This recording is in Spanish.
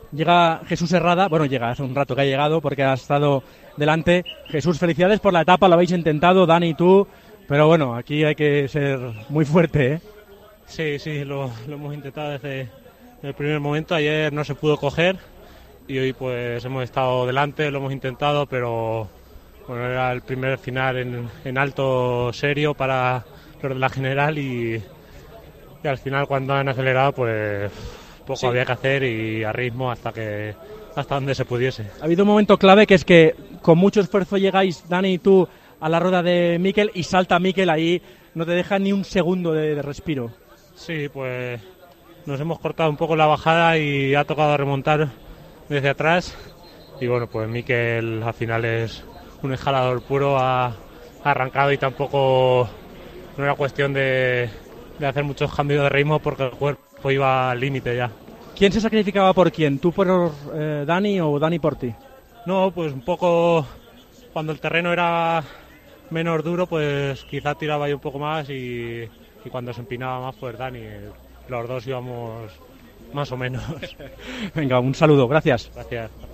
Llega Jesús Herrada, bueno, llega hace un rato que ha llegado porque ha estado delante. Jesús, felicidades por la etapa, lo habéis intentado, Dani y tú, pero bueno, aquí hay que ser muy fuerte, ¿eh? Sí, lo hemos intentado desde el primer momento. Ayer no se pudo coger y hoy pues hemos estado delante, lo hemos intentado, pero bueno, era el primer final en alto serio para los de la general y al final cuando han acelerado pues poco había que hacer y a ritmo hasta donde se pudiese. Ha habido un momento clave que es que con mucho esfuerzo llegáis, Dani y tú, a la rueda de Mikel y salta Mikel ahí, no te deja ni un segundo de respiro. Sí, pues nos hemos cortado un poco la bajada y ha tocado remontar desde atrás y bueno, pues Mikel al final es un escalador puro, ha arrancado y tampoco no era cuestión de hacer muchos cambios de ritmo porque el cuerpo iba al límite ya. ¿Quién se sacrificaba por quién? ¿Tú por Dani o Dani por ti? No, pues un poco cuando el terreno era menos duro, pues quizá tiraba yo un poco más y cuando se empinaba más, pues Dani. Los dos íbamos más o menos. Venga, un saludo, gracias. Gracias.